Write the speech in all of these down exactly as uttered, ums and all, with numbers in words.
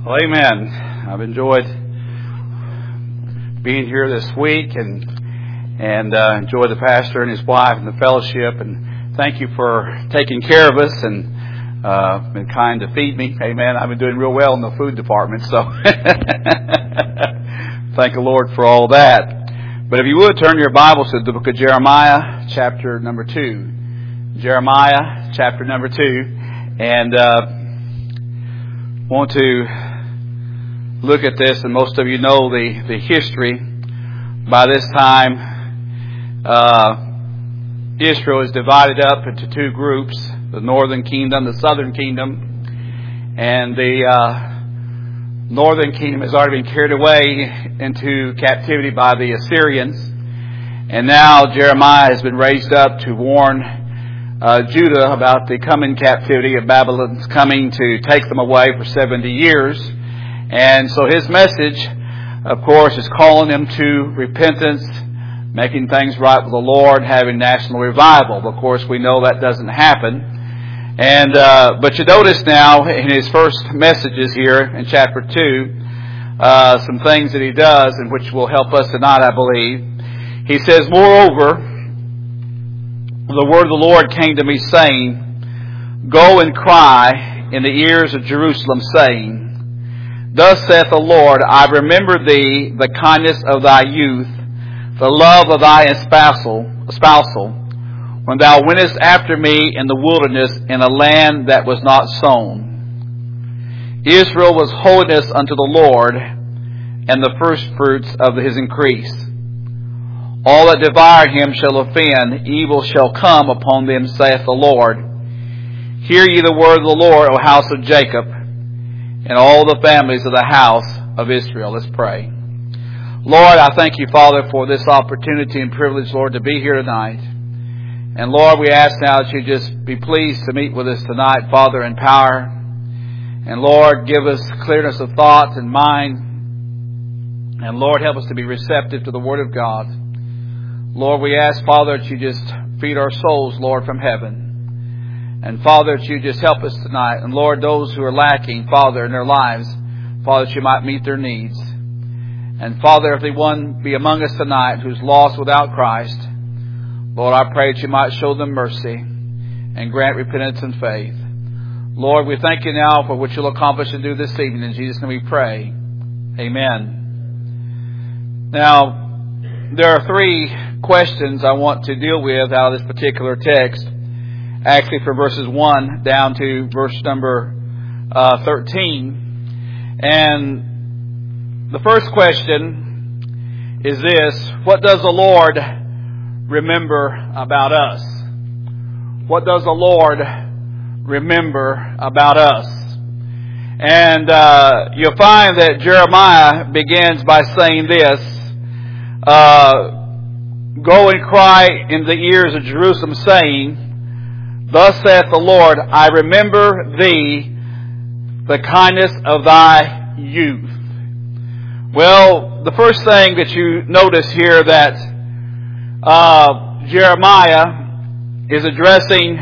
Well, amen. I've enjoyed being here this week and and uh, enjoyed the pastor and his wife and the fellowship. And thank you for taking care of us and uh, been kind to feed me. Amen. I've been doing real well in the food department, so thank the Lord for all that. But if you would turn your Bibles to the book of Jeremiah, chapter number two. Jeremiah, chapter number two, and uh, want to look at this, and most of you know the, the history. By this time, uh, Israel is divided up into two groups, the northern kingdom, the southern kingdom, and the uh, northern kingdom has already been carried away into captivity by the Assyrians, and now Jeremiah has been raised up to warn Uh, Judah about the coming captivity of Babylon's coming to take them away for seventy years. And so his message, of course, is calling them to repentance, making things right with the Lord, having national revival. But of course, we know that doesn't happen. And uh, but you notice now in his first messages here in chapter two, uh, some things that he does, and which will help us tonight, I believe. He says, "Moreover, the word of the Lord came to me, saying, Go and cry in the ears of Jerusalem, saying, Thus saith the Lord, I remember thee, the kindness of thy youth, the love of thy espousal, espousal, when thou wentest after me in the wilderness, in a land that was not sown. Israel was holiness unto the Lord, and the firstfruits of his increase. All that devour him shall offend, evil shall come upon them, saith the Lord. Hear ye the word of the Lord, O house of Jacob, and all the families of the house of Israel." Let's pray. Lord, I thank you, Father, for this opportunity and privilege, Lord, to be here tonight. And Lord, we ask now that you just be pleased to meet with us tonight, Father, in power. And Lord, give us clearness of thought and mind. And Lord, help us to be receptive to the word of God. Lord, we ask, Father, that you just feed our souls, Lord, from heaven. And Father, that you just help us tonight. And Lord, those who are lacking, Father, in their lives, Father, that you might meet their needs. And Father, if anyone be among us tonight who's lost without Christ, Lord, I pray that you might show them mercy and grant repentance and faith. Lord, we thank you now for what you'll accomplish and do this evening. In Jesus' name we pray. Amen. Now, there are three questions I want to deal with out of this particular text, actually from verses one down to verse number uh, thirteen. And the first question is this: what does the Lord remember about us? What does the Lord remember about us? And uh, you'll find that Jeremiah begins by saying this, uh, Go and cry in the ears of Jerusalem, saying, Thus saith the Lord, I remember thee, the kindness of thy youth. Well, the first thing that you notice here that uh, Jeremiah is addressing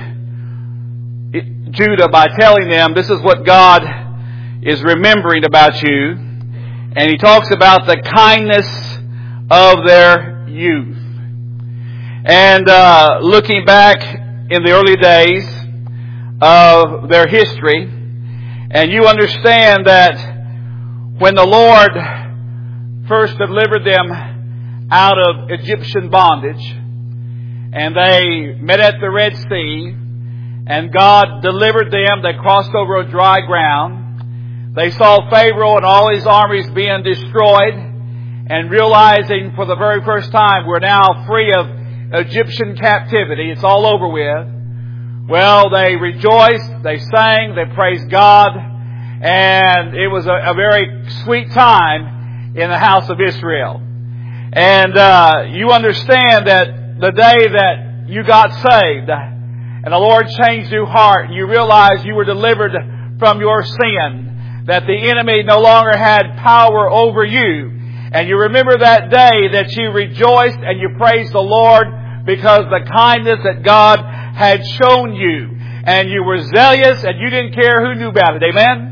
Judah by telling them, this is what God is remembering about you. And he talks about the kindness of their youth. And uh, looking back in the early days of their history, and you understand that when the Lord first delivered them out of Egyptian bondage, and they met at the Red Sea, and God delivered them, they crossed over a dry ground. They saw Pharaoh and all his armies being destroyed, and realizing for the very first time we're now free of Egyptian captivity. It's all over with. Well, they rejoiced, they sang, they praised God, and it was a, a very sweet time in the house of Israel. And uh, you understand that the day that you got saved and the Lord changed your heart, and you realized you were delivered from your sin, that the enemy no longer had power over you. And you remember that day that you rejoiced and you praised the Lord because the kindness that God had shown you. And you were zealous and you didn't care who knew about it. Amen?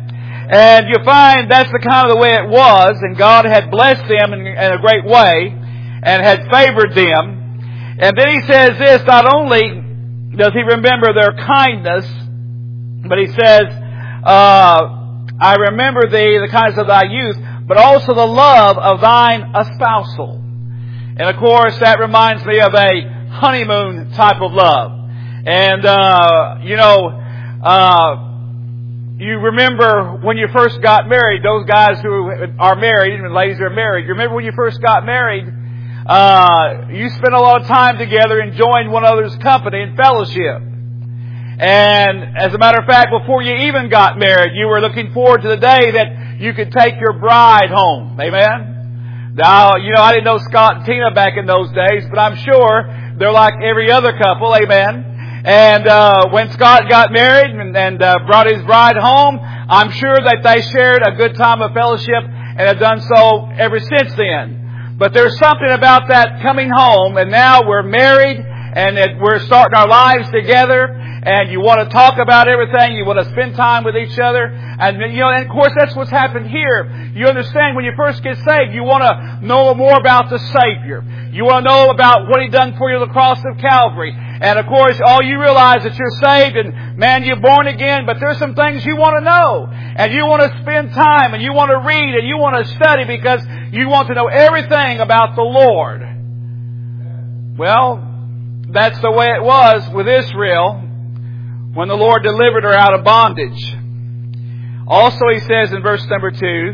And you find that's the kind of the way it was, and God had blessed them in, in a great way, and had favored them. And then He says this, not only does He remember their kindness, but He says, uh, I remember thee, the kindness of thy youth, but also the love of thine espousal. And of course, that reminds me of a honeymoon type of love. And, uh, you know, uh, you remember when you first got married, those guys who are married, and ladies who are married, you remember when you first got married, uh, you spent a lot of time together enjoying one another's company and fellowship. And as a matter of fact, before you even got married, you were looking forward to the day that you could take your bride home. Amen? Now, you know, I didn't know Scott and Tina back in those days, but I'm sure they're like every other couple. Amen? And uh when Scott got married and, and uh, brought his bride home, I'm sure that they shared a good time of fellowship and have done so ever since then. But there's something about that coming home, and now we're married, and it, we're starting our lives together, and you want to talk about everything, you want to spend time with each other, and you know, and of course that's what's happened here. You understand, when you first get saved, you want to know more about the Savior. You want to know about what He done for you on the cross of Calvary. And of course, all you realize that you're saved and, man, you're born again, but there's some things you want to know. And you want to spend time, and you want to read, and you want to study because you want to know everything about the Lord. Well, that's the way it was with Israel when the Lord delivered her out of bondage. Also, He says in verse number two,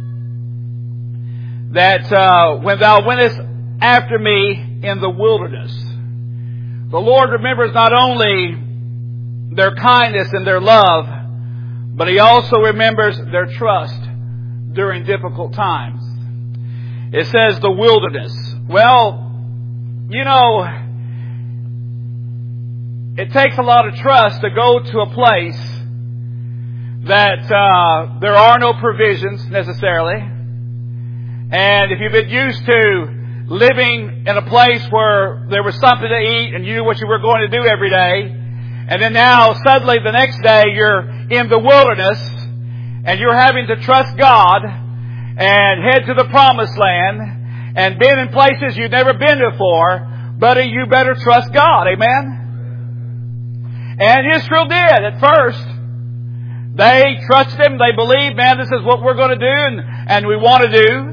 that uh, when thou wentest after me in the wilderness, the Lord remembers not only their kindness and their love, but He also remembers their trust during difficult times. It says the wilderness. Well, you know, it takes a lot of trust to go to a place that uh, there are no provisions necessarily. And if you've been used to living in a place where there was something to eat and you knew what you were going to do every day, and then now suddenly the next day you're in the wilderness and you're having to trust God and head to the promised land and been in places you've never been before, buddy, you better trust God. Amen? And Israel did at first. They trusted Him. They believed, man, this is what we're going to do and, and we want to do.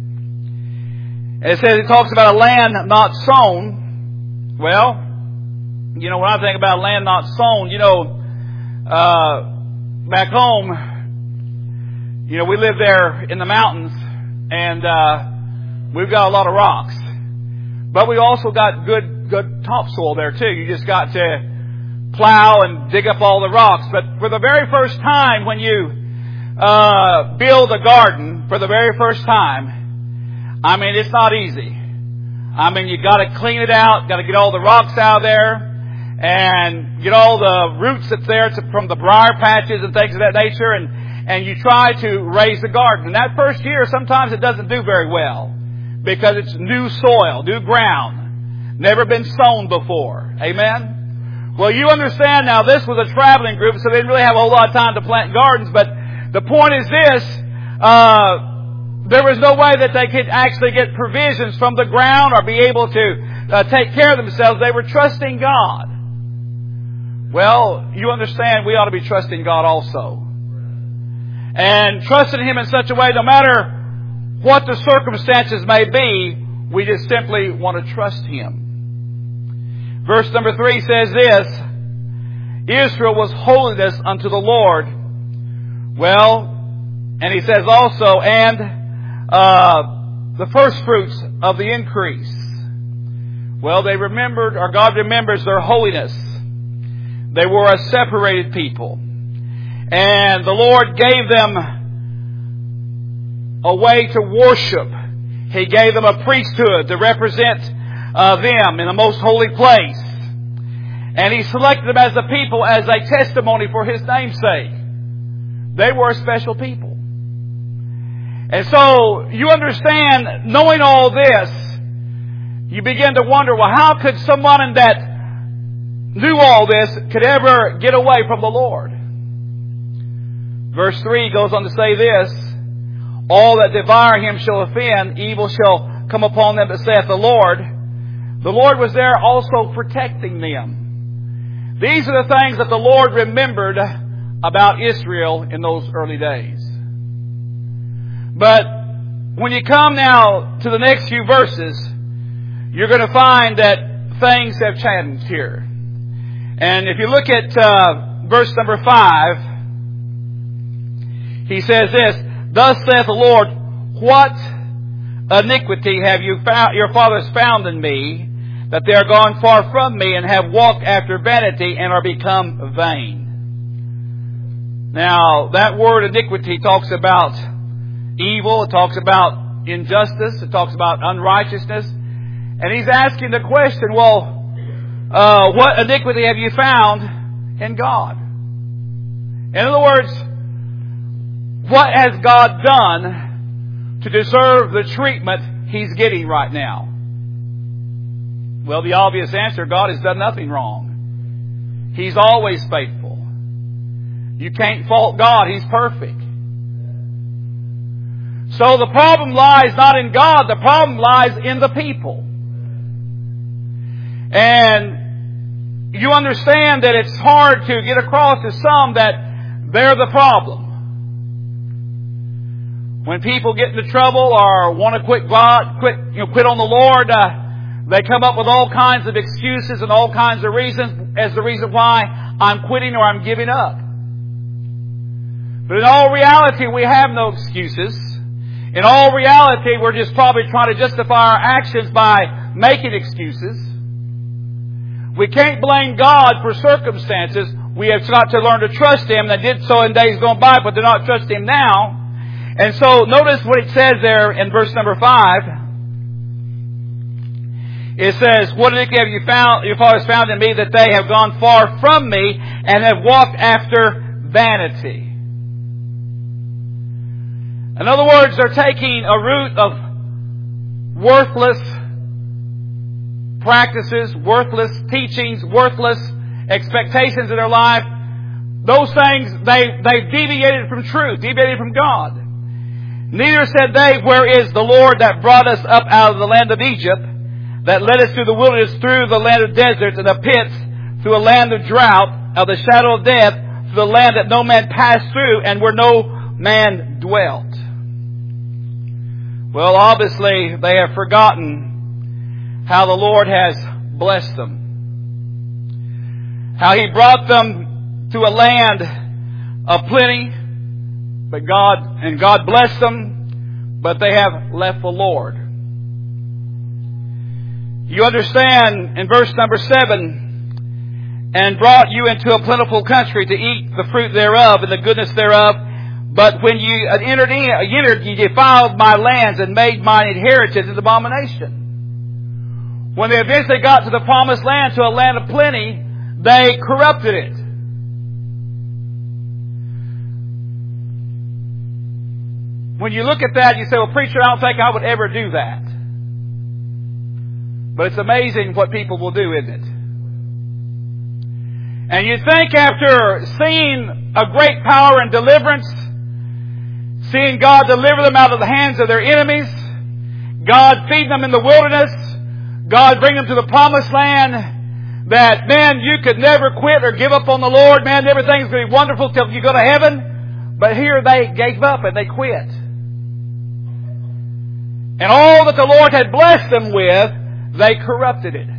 It says, it talks about a land not sown. Well, you know, when I think about land not sown, you know, uh, back home, you know, we live there in the mountains, and uh, we've got a lot of rocks. But we also got good, good topsoil there too. You just got to plow and dig up all the rocks. But for the very first time, when you uh, build a garden for the very first time, I mean, it's not easy. I mean, you got to clean it out, got to get all the rocks out of there, and get all the roots that's there to, from the briar patches and things of that nature, and, and you try to raise the garden. And that first year, sometimes it doesn't do very well because it's new soil, new ground, never been sown before. Amen? Well, you understand now, this was a traveling group, so they didn't really have a whole lot of time to plant gardens, but the point is this, uh, there was no way that they could actually get provisions from the ground or be able to uh, take care of themselves. They were trusting God. Well, you understand we ought to be trusting God also. And trusting Him in such a way, no matter what the circumstances may be, we just simply want to trust Him. Verse number three says this, Israel was holiness unto the Lord. Well, and He says also, and Uh, the first fruits of the increase. Well, they remembered, or God remembers their holiness. They were a separated people. And the Lord gave them a way to worship. He gave them a priesthood to represent uh, them in the most holy place. And He selected them as a people, as a testimony for His name's sake. They were a special people. And so, you understand, knowing all this, you begin to wonder, well, how could someone that knew all this could ever get away from the Lord? Verse three goes on to say this, all that devour him shall offend, evil shall come upon them that saith the Lord. The Lord was there also protecting them. These are the things that the Lord remembered about Israel in those early days. But when you come now to the next few verses, you're going to find that things have changed here. And if you look at uh, verse number five, he says this, thus saith the Lord, what iniquity have you found, your fathers found in me, that they are gone far from me, and have walked after vanity, and are become vain. Now, that word iniquity talks about evil, it talks about injustice, it talks about unrighteousness. And he's asking the question, well, uh, what iniquity have you found in God? In other words, what has God done to deserve the treatment He's getting right now? Well, the obvious answer, God has done nothing wrong. He's always faithful. You can't fault God. He's perfect. So the problem lies not in God. The problem lies in the people. And you understand that it's hard to get across to some that they're the problem. When people get into trouble or want to quit God, quit, you know, quit on the Lord, uh, they come up with all kinds of excuses and all kinds of reasons as the reason why I'm quitting or I'm giving up. But in all reality, we have no excuses. In all reality, we're just probably trying to justify our actions by making excuses. We can't blame God for circumstances. We have got to learn to trust Him. They did so in days gone by, but they're not trusting Him now. And so notice what it says there in verse number five. It says, what iniquity have you found, your fathers found in me, that they have gone far from me and have walked after vanity. In other words, they're taking a route of worthless practices, worthless teachings, worthless expectations in their life. Those things, they, they've deviated from truth, deviated from God. Neither said they, where is the Lord that brought us up out of the land of Egypt, that led us through the wilderness, through the land of deserts and the pits, through a land of drought, of the shadow of death, through the land that no man passed through, and where no man dwelt. Well, obviously, they have forgotten how the Lord has blessed them. How He brought them to a land of plenty, but God, and God blessed them, but they have left the Lord. You understand in verse number seven, and brought you into a plentiful country to eat the fruit thereof and the goodness thereof. But when you entered in, entered, you defiled my lands and made mine inheritance an abomination. When they eventually got to the promised land, to a land of plenty, they corrupted it. When you look at that, you say, well, preacher, I don't think I would ever do that. But it's amazing what people will do, isn't it? And you think after seeing a great power and deliverance, seeing God deliver them out of the hands of their enemies, God feed them in the wilderness, God bring them to the promised land, that, man, you could never quit or give up on the Lord. Man, everything's going to be wonderful till you go to heaven. But here they gave up and they quit. And all that the Lord had blessed them with, they corrupted it.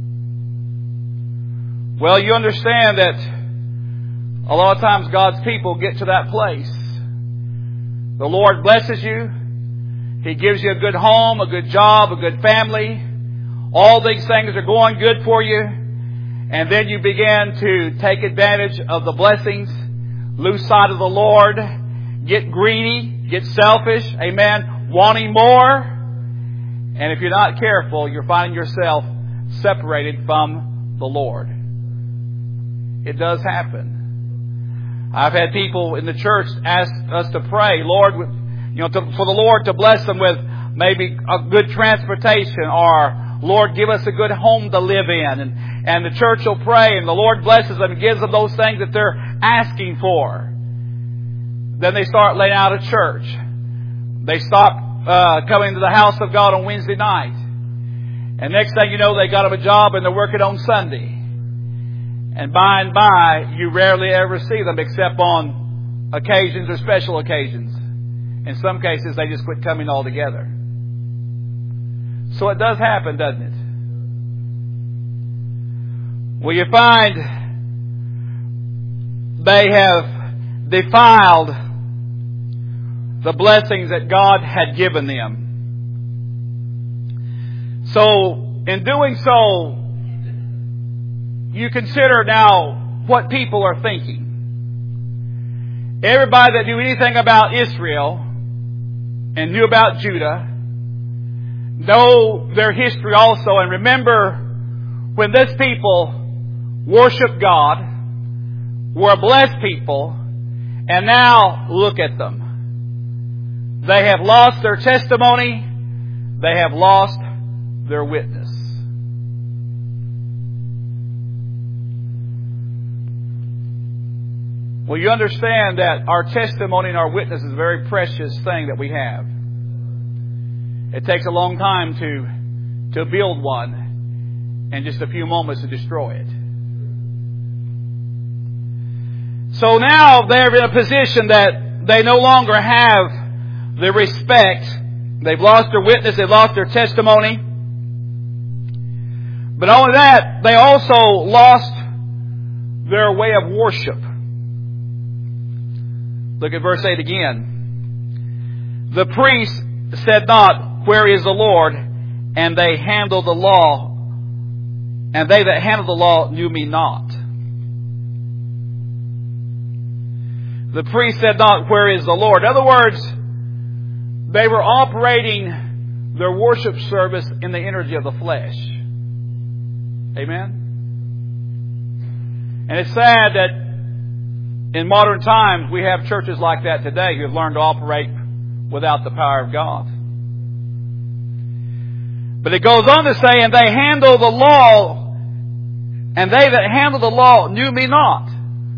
Well, you understand that a lot of times God's people get to that place. The Lord blesses you. He gives you a good home, a good job, a good family. All these things are going good for you. And then you begin to take advantage of the blessings, lose sight of the Lord, get greedy, get selfish, amen, wanting more. And if you're not careful, you're finding yourself separated from the Lord. It does happen. I've had people in the church ask us to pray, Lord, you know, to, for the Lord to bless them with maybe a good transportation, or Lord, give us a good home to live in. And, and the church will pray, and the Lord blesses them and gives them those things that they're asking for. then they start laying out of church. They stop uh, coming to the house of God on Wednesday night. And next thing you know, they got them a job and they're working on Sunday. And by and by, you rarely ever see them except on occasions or special occasions. In some cases, they just quit coming altogether. So it does happen, doesn't it? Well, you find they have defiled the blessings that God had given them. So, in doing so, you consider now what people are thinking. Everybody that knew anything about Israel and knew about Judah know their history also. And remember, when this people worshiped God, were a blessed people, and now look at them. They have lost their testimony. They have lost their witness. Well, you understand that our testimony and our witness is a very precious thing that we have. It takes a long time to, to build one and just a few moments to destroy it. So now they're in a position that they no longer have the respect. They've lost their witness. They've lost their testimony. But not only that, they also lost their way of worship. Look at verse eight again. The priest said not, "Where is the Lord?" And they handled the law. And they that handled the law knew me not. The priest said not, "Where is the Lord?" In other words, they were operating their worship service in the energy of the flesh. Amen? And it's sad that in modern times we have churches like that today who have learned to operate without the power of God. But it goes on to say, "And they handle the law, and they that handle the law knew me not."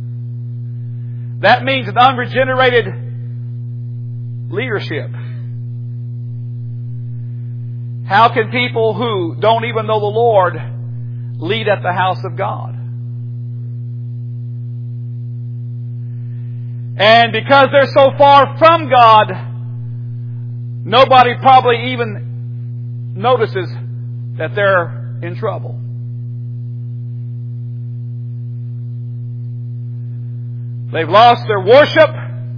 That means an unregenerated leadership. How can people who don't even know the Lord lead at the house of God? And because they're so far from God, nobody probably even notices that they're in trouble. They've lost their worship.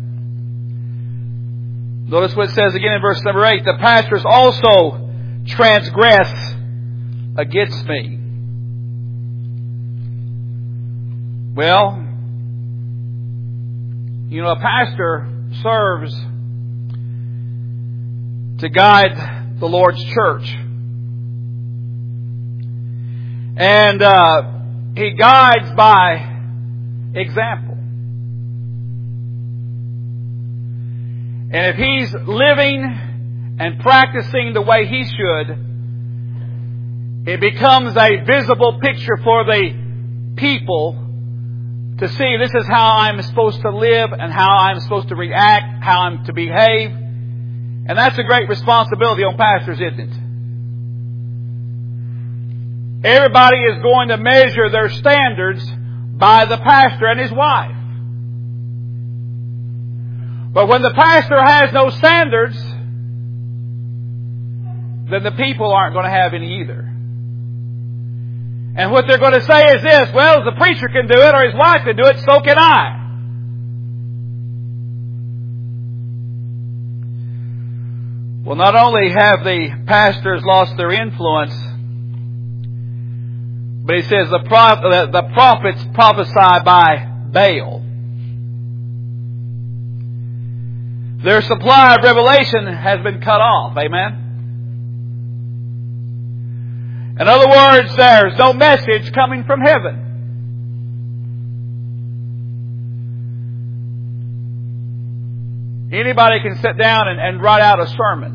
Notice what it says again in verse number eight. The pastors also transgress against me. Well, you know, a pastor serves to guide the Lord's church. And uh, he guides by example. And if he's living and practicing the way he should, it becomes a visible picture for the people to see this is how I'm supposed to live and how I'm supposed to react, how I'm to behave. And that's a great responsibility on pastors, isn't it? Everybody is going to measure their standards by the pastor and his wife. But when the pastor has no standards, then the people aren't going to have any either. And what they're going to say is this: well, if the preacher can do it or his wife can do it, so can I. Well, not only have the pastors lost their influence, but he says the, prophet, the prophets prophesy by Baal. Their supply of revelation has been cut off. Amen? In other words, there's no message coming from heaven. Anybody can sit down and, and write out a sermon.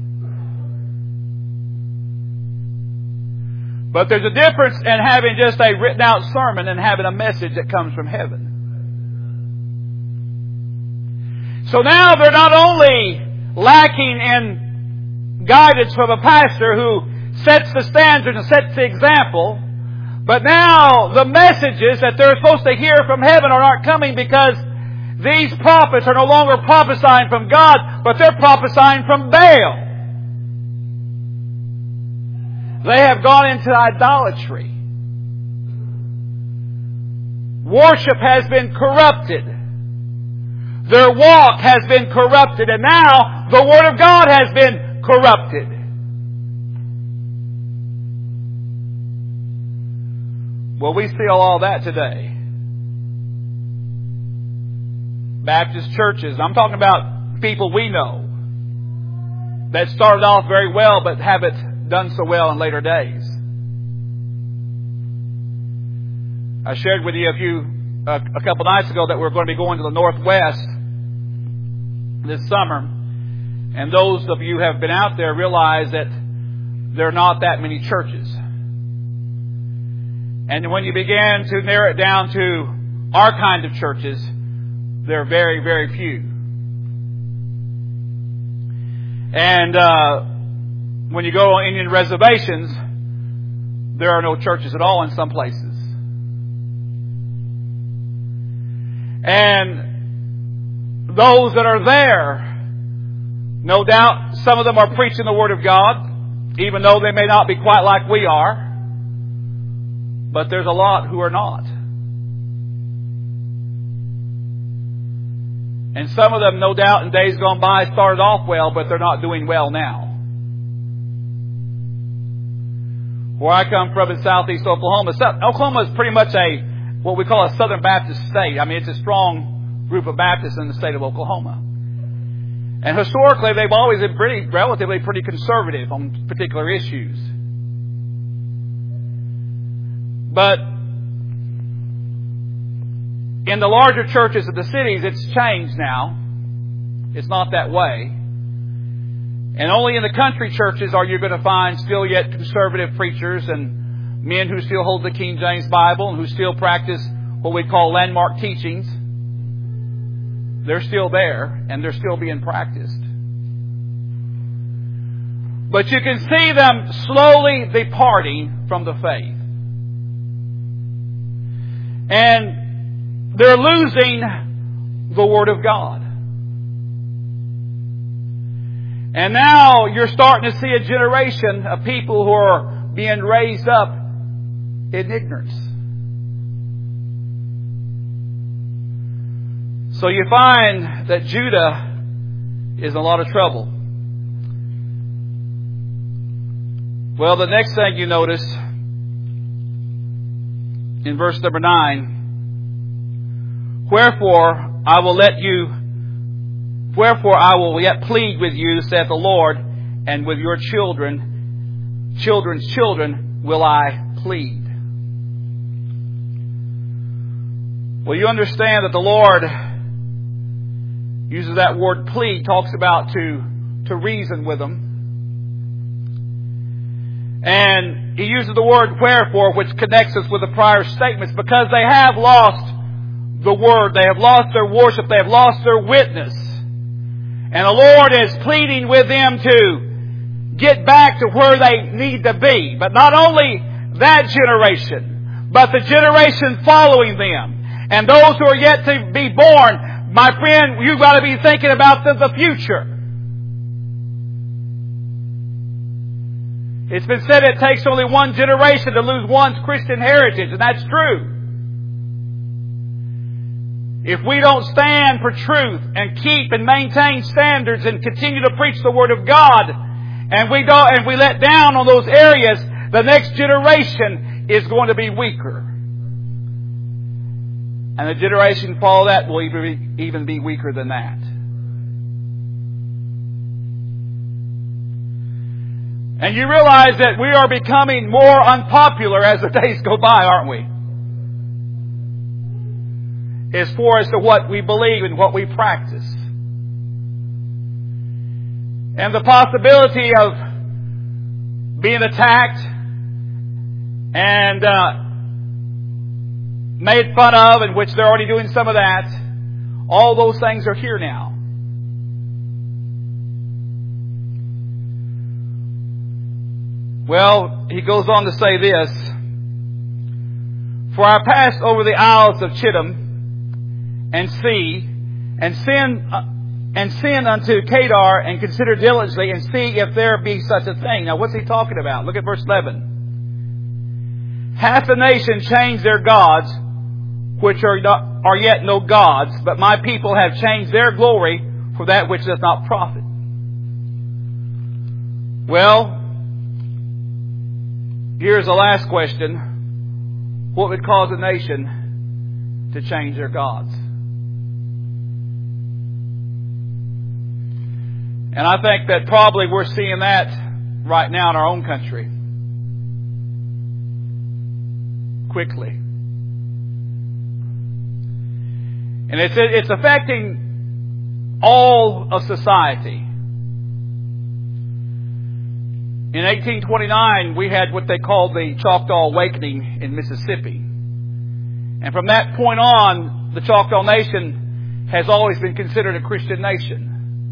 But there's a difference in having just a written out sermon and having a message that comes from heaven. So now they're not only lacking in guidance from a pastor who sets the standard and sets the example, but now the messages that they're supposed to hear from heaven are not coming because these prophets are no longer prophesying from God, but they're prophesying from Baal. They have gone into idolatry. Worship has been corrupted. Their walk has been corrupted. And now the Word of God has been corrupted. Well, we see all that today. Baptist churches. I'm talking about people we know that started off very well but haven't done so well in later days. I shared with you a few, uh, a couple nights ago that we're going to be going to the Northwest this summer. And those of you who have been out there realize that there are not that many churches. And when you begin to narrow it down to our kind of churches, there are very, very few. And uh, when you go on Indian reservations, there are no churches at all in some places. And those that are there, no doubt some of them are preaching the Word of God, even though they may not be quite like we are. But there's a lot who are not. And some of them, no doubt, in days gone by started off well, but they're not doing well now. Where I come from in southeast Oklahoma, Oklahoma is pretty much a what we call a Southern Baptist state. I mean, it's a strong group of Baptists in the state of Oklahoma. And historically, they've always been pretty, relatively pretty conservative on particular issues. But in the larger churches of the cities, it's changed now. It's not that way. And only in the country churches are you going to find still yet conservative preachers and men who still hold the King James Bible and who still practice what we call landmark teachings. They're still there and they're still being practiced. But you can see them slowly departing from the faith. And they're losing the Word of God. And now you're starting to see a generation of people who are being raised up in ignorance. So you find that Judah is in a lot of trouble. Well, the next thing you notice in verse number nine, Wherefore I will let you, wherefore I will yet plead with you, saith the Lord, and with your children, children's children will I plead. Well, you understand that the Lord uses that word plead, talks about to, to reason with them. And He uses the word wherefore, which connects us with the prior statements, because they have lost the Word. They have lost their worship. They have lost their witness. And the Lord is pleading with them to get back to where they need to be. But not only that generation, but the generation following them. And those who are yet to be born, my friend, you've got to be thinking about the, the future. It's been said it takes only one generation to lose one's Christian heritage, and that's true. If we don't stand for truth and keep and maintain standards and continue to preach the Word of God, and we don't, and we let down on those areas, the next generation is going to be weaker. And the generation follow that will even be, even be weaker than that. And you realize that we are becoming more unpopular as the days go by, aren't we? As far as to what we believe and what we practice. And the possibility of being attacked and uh, made fun of, in which they're already doing some of that, all those things are here now. Well, he goes on to say this. For I passed over the isles of Chittim and see, and sin, uh, and sin unto Kedar, and consider diligently, and see if there be such a thing. Now, what's he talking about? Look at verse eleven. Hath the nation changed their gods, which are not, are yet no gods, but my people have changed their glory for that which does not profit. Well, here's the last question. What would cause a nation to change their gods? And I think that probably we're seeing that right now in our own country. Quickly. And it's, it's affecting all of society. In eighteen twenty-nine, we had what they called the Choctaw Awakening in Mississippi. And from that point on, the Choctaw Nation has always been considered a Christian nation.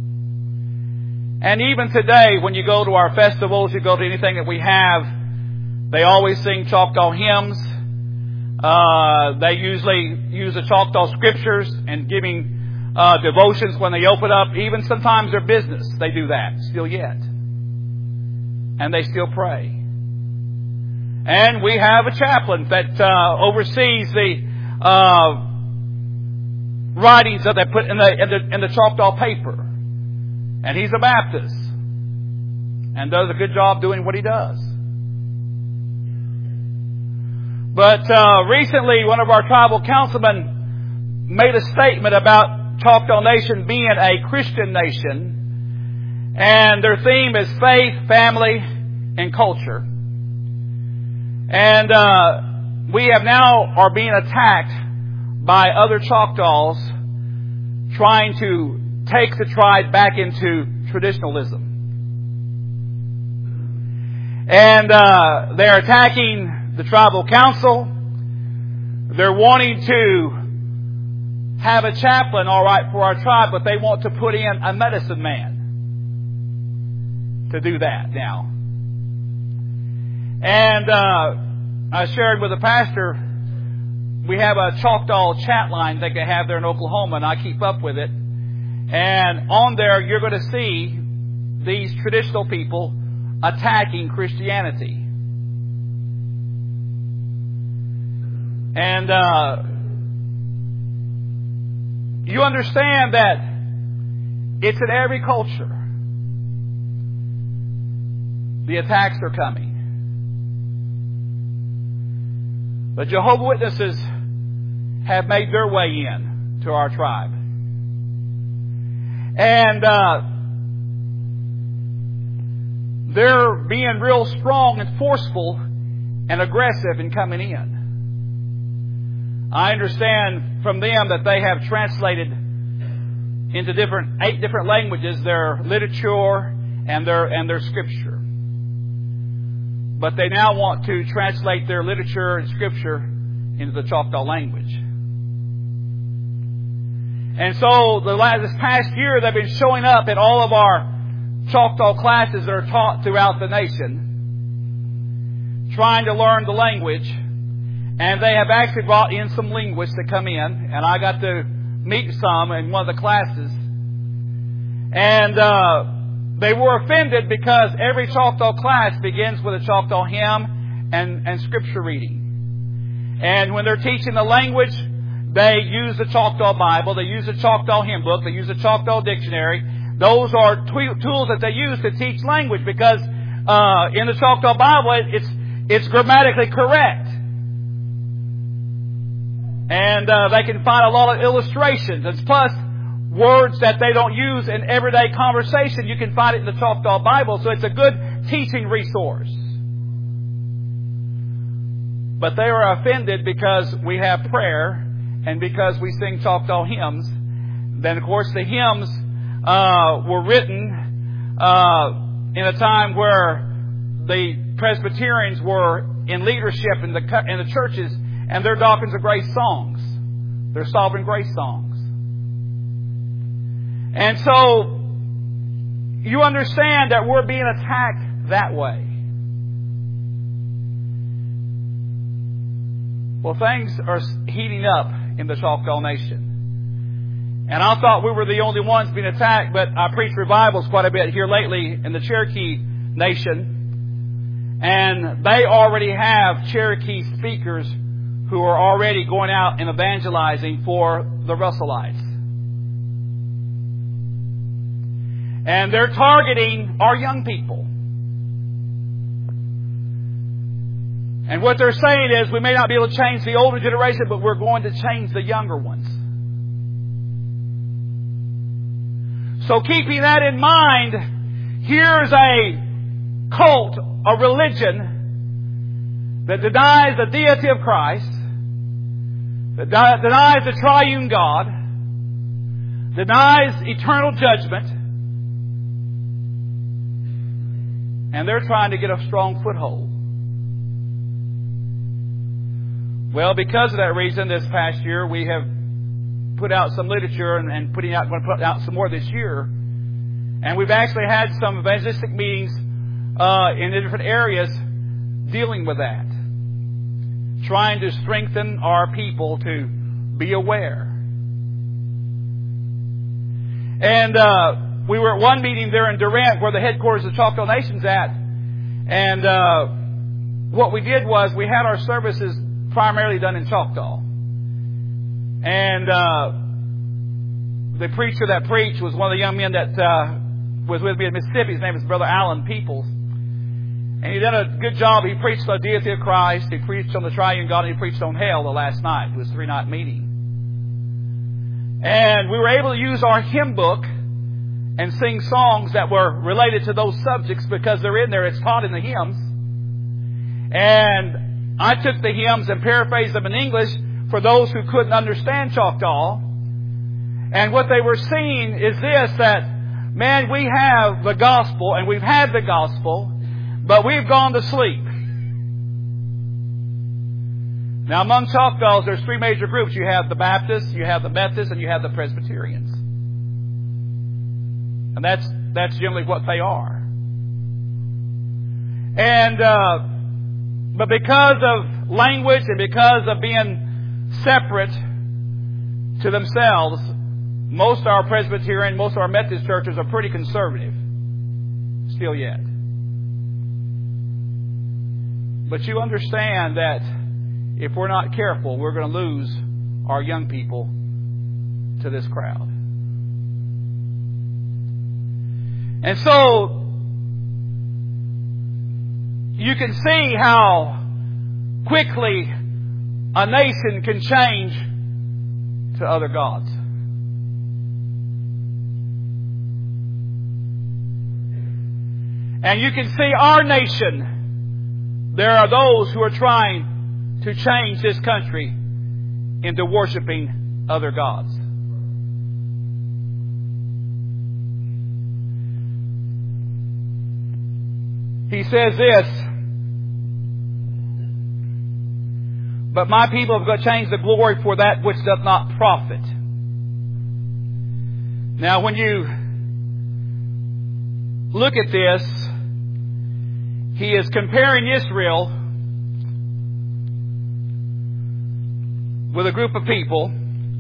And even today, when you go to our festivals, you go to anything that we have, they always sing Choctaw hymns. Uh, they usually use the Choctaw scriptures and giving uh, devotions when they open up. Even sometimes their business, they do that still yet. And they still pray. And we have a chaplain that uh, oversees the uh, writings that they put in the, in the in the Choctaw paper. And he's a Baptist. And does a good job doing what he does. But uh, recently, one of our tribal councilmen made a statement about Choctaw Nation being a Christian nation. And their theme is faith, family, and culture. And uh, we have now are being attacked by other Choctaws trying to take the tribe back into traditionalism. And uh, they're attacking the tribal council. They're wanting to have a chaplain, all right, for our tribe, but they want to put in a medicine man to do that now. And uh, I shared with the pastor, we have a Choctaw chat line that they have there in Oklahoma, and I keep up with it. And on there, you're going to see these traditional people attacking Christianity. And uh, you understand that it's in every culture. The attacks are coming. The Jehovah's Witnesses have made their way in to our tribe. And uh, they're being real strong and forceful and aggressive in coming in. I understand from them that they have translated into different eight different languages their literature and their and their scripture. But they now want to translate their literature and scripture into the Choctaw language. And so the last, this past year, they've been showing up in all of our Choctaw classes that are taught throughout the nation, trying to learn the language. And they have actually brought in some linguists to come in, and I got to meet some in one of the classes. And uh, they were offended because every Choctaw class begins with a Choctaw hymn and, and scripture reading. And when they're teaching the language, they use the Choctaw Bible, they use the Choctaw hymn book, they use the Choctaw dictionary. Those are t- tools that they use to teach language because uh, in the Choctaw Bible, it's it's grammatically correct. And uh, they can find a lot of illustrations. And plus, words that they don't use in everyday conversation, you can find it in the Choctaw Bible. So it's a good teaching resource. But they are offended because we have prayer and because we sing Choctaw hymns. Then, of course, the hymns uh, were written uh, in a time where the Presbyterians were in leadership in the in the churches. And their doctrines are grace songs. They're sovereign grace songs. And so, you understand that we're being attacked that way. Well, things are heating up in the Choctaw Nation. And I thought we were the only ones being attacked, but I preached revivals quite a bit here lately in the Cherokee Nation. And they already have Cherokee speakers who are already going out and evangelizing for the Russellites. And they're targeting our young people. And what they're saying is, we may not be able to change the older generation, but we're going to change the younger ones. So keeping that in mind, here's a cult, a religion that denies the deity of Christ, that denies the triune God, denies eternal judgment, and they're trying to get a strong foothold. Well, because of that reason, this past year we have put out some literature and, and putting out, going to put out some more this year. And we've actually had some evangelistic meetings uh, in the different areas dealing with that, trying to strengthen our people to be aware. And uh, we were at one meeting there in Durant, where the headquarters of the Choctaw Nation's at. And uh, what we did was we had our services primarily done in Choctaw. And uh, the preacher that preached was one of the young men that uh, was with me in Mississippi. His name is Brother Alan Peoples. And he did a good job. He preached on the deity of Christ. He preached on the triune God. And he preached on hell the last night. It was a three-night meeting. And we were able to use our hymn book and sing songs that were related to those subjects because they're in there. It's taught in the hymns. And I took the hymns and paraphrased them in English for those who couldn't understand Choctaw. And what they were seeing is this, that, man, we have the gospel, and we've had the gospel, but we've gone to sleep. Now, among Choctaws, there's three major groups. You have the Baptists, you have the Methodists, and you have the Presbyterians. And that's that's generally what they are. And uh, but because of language and because of being separate to themselves, most of our Presbyterian, most of our Methodist churches are pretty conservative still yet. But you understand that if we're not careful, we're going to lose our young people to this crowd. And so you can see how quickly a nation can change to other gods. And you can see our nation, there are those who are trying to change this country into worshiping other gods. He says this, but my people have got to change the glory for that which doth not profit. Now, when you look at this, he is comparing Israel with a group of people.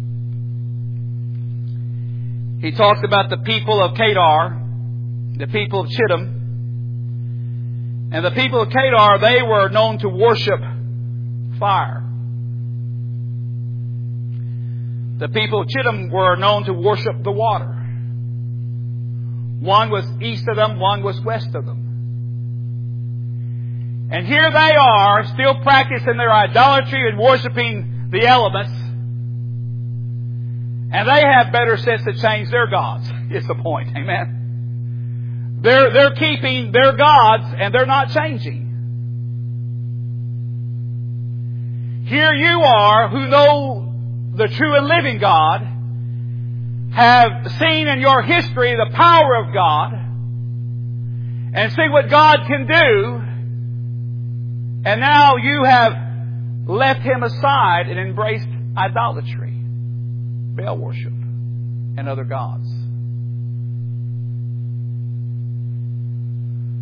He talks about the people of Kedar, the people of Chittim. And the people of Kedar, they were known to worship fire. The people of Chittim were known to worship the water. One was east of them, one was west of them. And here they are, still practicing their idolatry and worshiping the elements. And they have better sense to change their gods, is the point. Amen. They're, they're keeping their gods and they're not changing. Here you are, who know the true and living God, have seen in your history the power of God, and see what God can do, and now you have left Him aside and embraced idolatry, Baal worship, and other gods.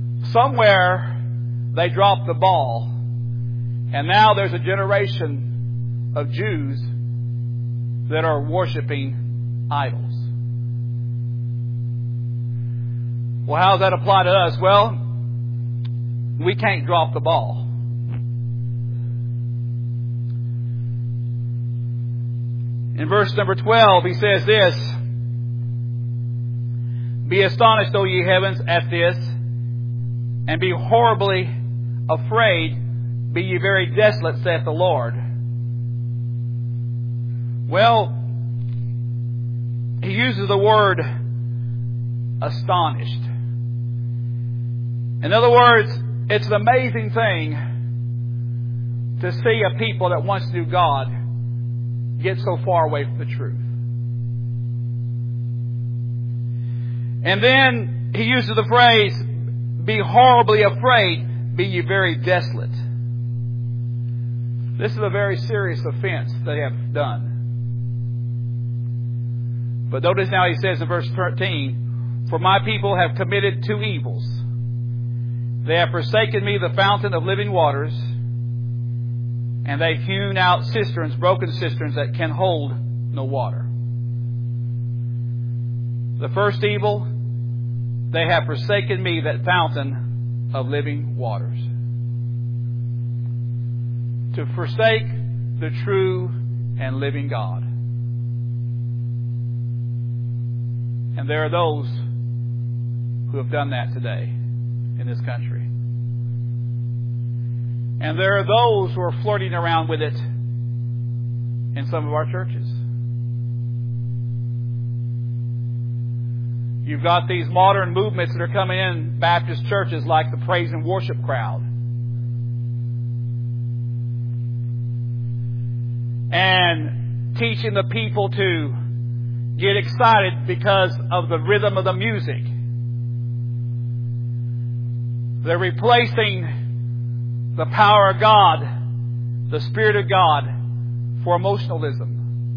Somewhere they dropped the ball, and now there's a generation of Jews that are worshiping idols. Well, how does that apply to us? Well, we can't drop the ball. In verse number twelve, he says this, "Be astonished, O ye heavens, at this, and be horribly afraid, be ye very desolate, saith the Lord." Well, he uses the word astonished. In other words, it's an amazing thing to see a people that wants to do God get so far away from the truth. And then he uses the phrase, "Be horribly afraid, be ye very desolate." This is a very serious offense they have done. But notice now he says in verse thirteen, "For my people have committed two evils. They have forsaken me, the fountain of living waters, and they've hewn out cisterns, broken cisterns that can hold no water." The first evil, they have forsaken me, that fountain of living waters. To forsake the true and living God. And there are those who have done that today in this country. And there are those who are flirting around with it in some of our churches. You've got these modern movements that are coming in Baptist churches like the praise and worship crowd. And teaching the people to get excited because of the rhythm of the music. They're replacing the power of God, the Spirit of God, for emotionalism.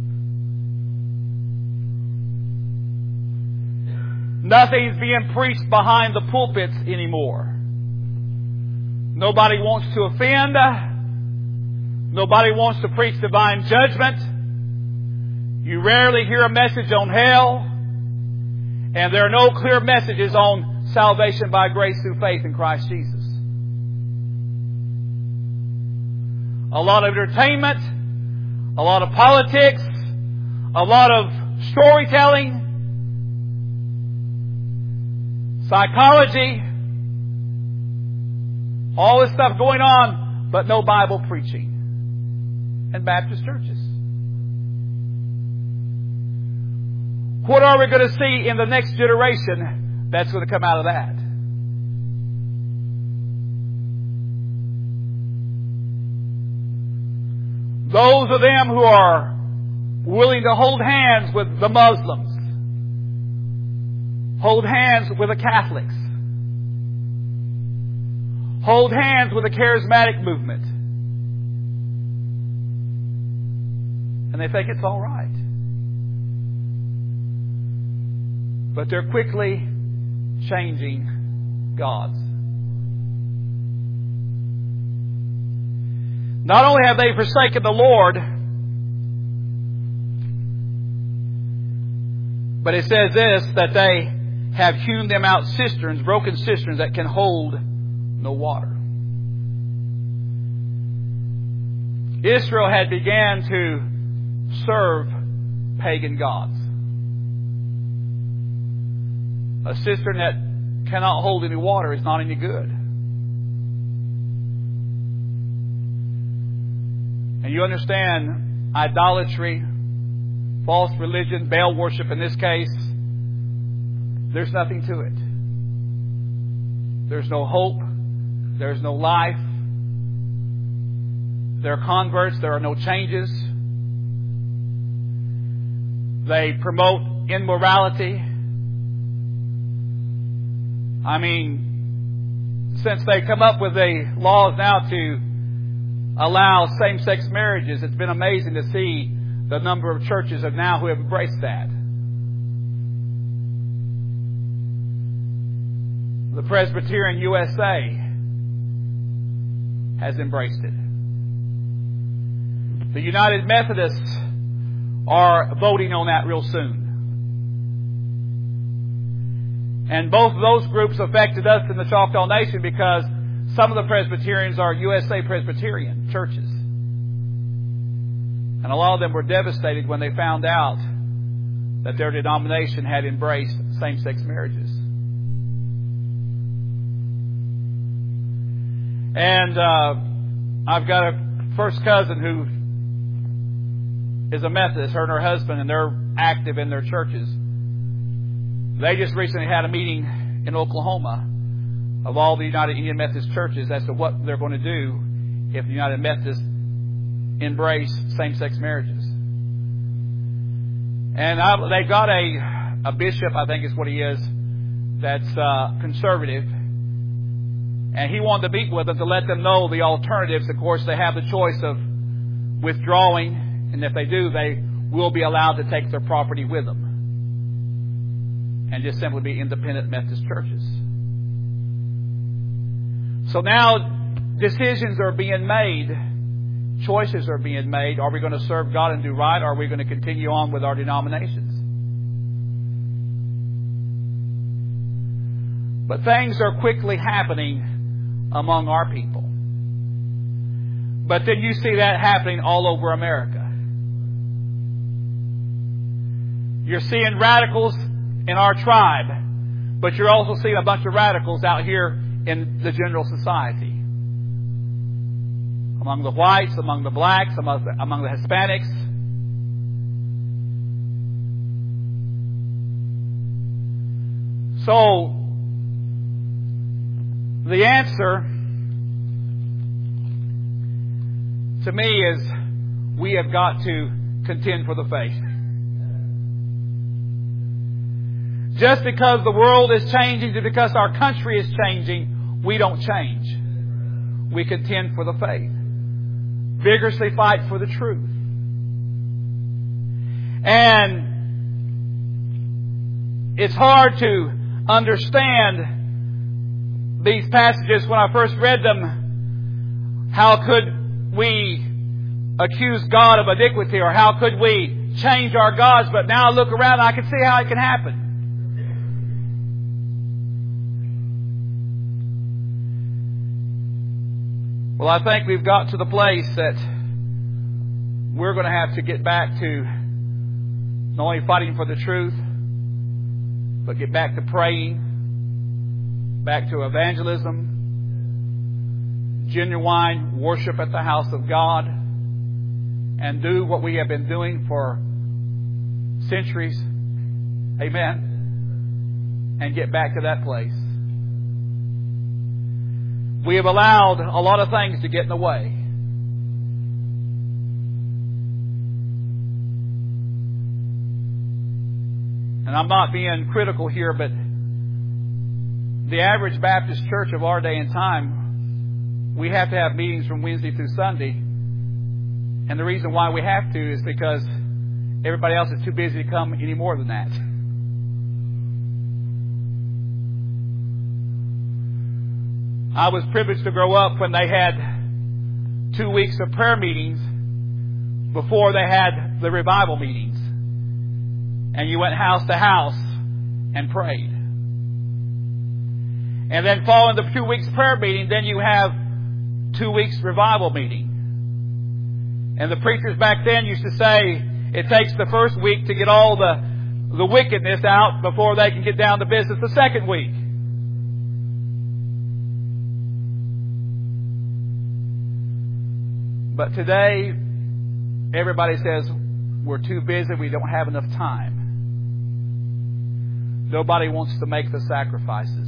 Nothing's being preached behind the pulpits anymore. Nobody wants to offend. Nobody wants to preach divine judgment. You rarely hear a message on hell. And there are no clear messages on salvation by grace through faith in Christ Jesus. A lot of entertainment, a lot of politics, a lot of storytelling, psychology, all this stuff going on, but no Bible preaching in Baptist churches. What are we going to see in the next generation that's going to come out of that? Those of them who are willing to hold hands with the Muslims, hold hands with the Catholics, hold hands with the charismatic movement, and they think it's all right. But they're quickly changing gods. Not only have they forsaken the Lord, but it says this, that they have hewn them out cisterns, broken cisterns that can hold no water. Israel had began to serve pagan gods. A cistern that cannot hold any water is not any good. And you understand idolatry, false religion, Baal worship in this case, there's nothing to it. There's no hope. There's no life. There are converts. There are no changes. They promote immorality. I mean, since they come up with the laws now to allow same-sex marriages, it's been amazing to see the number of churches of now who have embraced that. The Presbyterian U S A has embraced it. The United Methodists are voting on that real soon. And both of those groups affected us in the Choctaw Nation because some of the Presbyterians are U S A Presbyterian churches. And a lot of them were devastated when they found out that their denomination had embraced same-sex marriages. And uh, I've got a first cousin who is a Methodist, her and her husband, and they're active in their churches. They just recently had a meeting in Oklahoma of all the United Indian Methodist churches as to what they're going to do if the United Methodists embrace same-sex marriages. And I, they got a, a bishop, I think is what he is, that's uh, conservative. And he wanted to meet with them to let them know the alternatives. Of course, they have the choice of withdrawing, and if they do, they will be allowed to take their property with them and just simply be independent Methodist churches. So now decisions are being made. Choices are being made. Are we going to serve God and do right? Or are we going to continue on with our denominations? But things are quickly happening among our people. But then you see that happening all over America. You're seeing radicals in our tribe, but you're also seeing a bunch of radicals out here in the general society. Among the whites, among the blacks, among the, among the Hispanics. So, the answer to me is we have got to contend for the faith. Just because the world is changing, just because our country is changing, we don't change. We contend for the faith. Vigorously fight for the truth. And it's hard to understand these passages when I first read them. How could we accuse God of iniquity, or how could we change our gods? But now I look around and I can see how it can happen. Well, I think we've got to the place that we're going to have to get back to not only fighting for the truth, but get back to praying, back to evangelism, genuine worship at the house of God, and do what we have been doing for centuries. Amen. And get back to that place. We have allowed a lot of things to get in the way. And I'm not being critical here, but the average Baptist church of our day and time, we have to have meetings from Wednesday through Sunday. And the reason why we have to is because everybody else is too busy to come any more than that. I was privileged to grow up when they had two weeks of prayer meetings before they had the revival meetings. And you went house to house and prayed. And then following the two weeks prayer meeting, then you have two weeks revival meeting. And the preachers back then used to say it takes the first week to get all the, the wickedness out before they can get down to business the second week. But today, everybody says we're too busy, we don't have enough time. Nobody wants to make the sacrifices.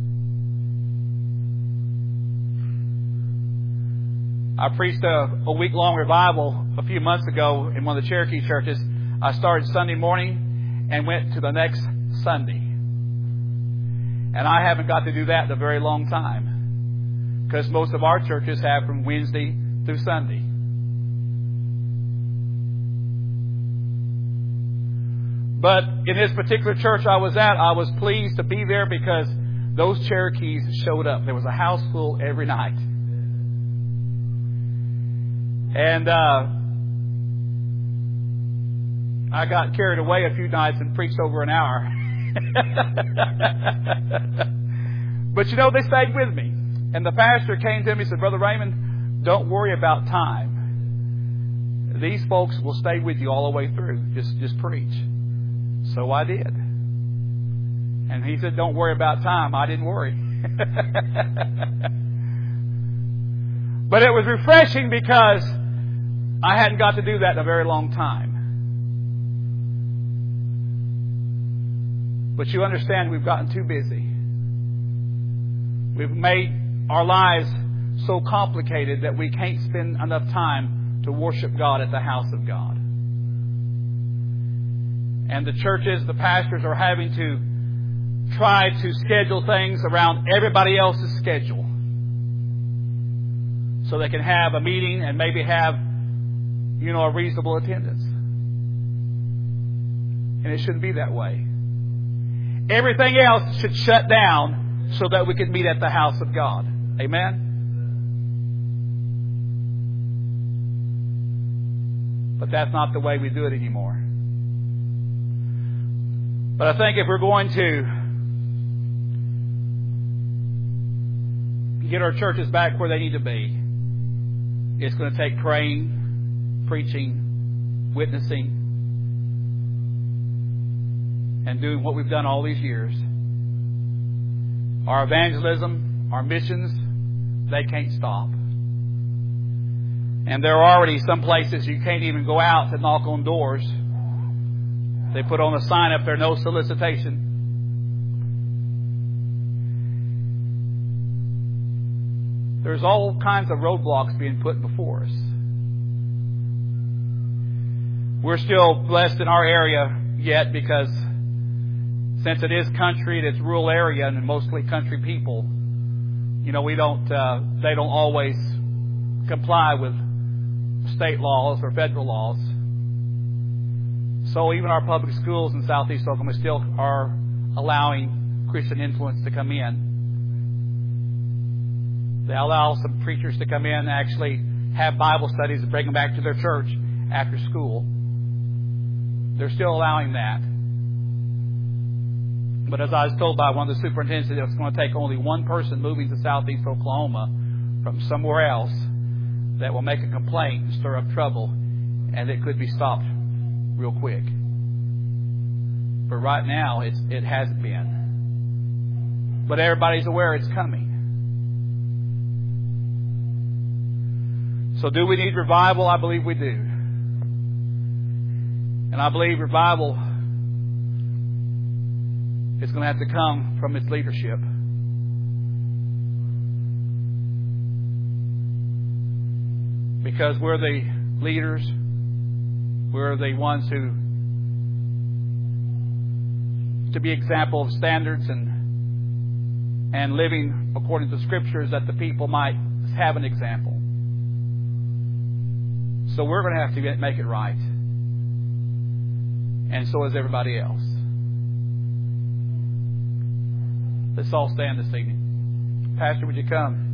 I preached a, a week-long revival a few months ago in one of the Cherokee churches. I started Sunday morning and went to the next Sunday. And I haven't got to do that in a very long time, because most of our churches have from Wednesday through Sunday. But in this particular church I was at, I was pleased to be there because those Cherokees showed up. There was a house full every night. And uh, I got carried away a few nights and preached over an hour. But you know, they stayed with me. And the pastor came to me and said, Brother Raymond, don't worry about time. These folks will stay with you all the way through. Just, just preach. So I did. And he said, don't worry about time. I didn't worry. But it was refreshing because I hadn't got to do that in a very long time. But you understand, we've gotten too busy. We've made our lives so complicated that we can't spend enough time to worship God at the house of God. And the churches, the pastors are having to try to schedule things around everybody else's schedule, so they can have a meeting and maybe have, you know, a reasonable attendance. And it shouldn't be that way. Everything else should shut down so that we can meet at the house of God. Amen? But that's not the way we do it anymore. But I think if we're going to get our churches back where they need to be, it's going to take praying, preaching, witnessing, and doing what we've done all these years. Our evangelism, our missions, they can't stop. And there are already some places you can't even go out to knock on doors. They put on a sign up there, no solicitation. There's all kinds of roadblocks being put before us. We're still blessed in our area yet because since it is country and it's rural area and mostly country people, you know, we don't, uh, they don't always comply with state laws or federal laws. So even our public schools in Southeast Oklahoma still are allowing Christian influence to come in. They allow some preachers to come in and actually have Bible studies and bring them back to their church after school. They're still allowing that. But as I was told by one of the superintendents, that it's going to take only one person moving to Southeast Oklahoma from somewhere else that will make a complaint and stir up trouble, and it could be stopped real quick. But right now, it's, it hasn't been. But everybody's aware it's coming. So do we need revival? I believe we do. And I believe revival is going to have to come from its leadership. Because we're the leaders. We're the ones who, to be example of standards and and living according to the Scriptures, that the people might have an example. So we're going to have to make it right. And so is everybody else. Let's all stand this evening. Pastor, would you come?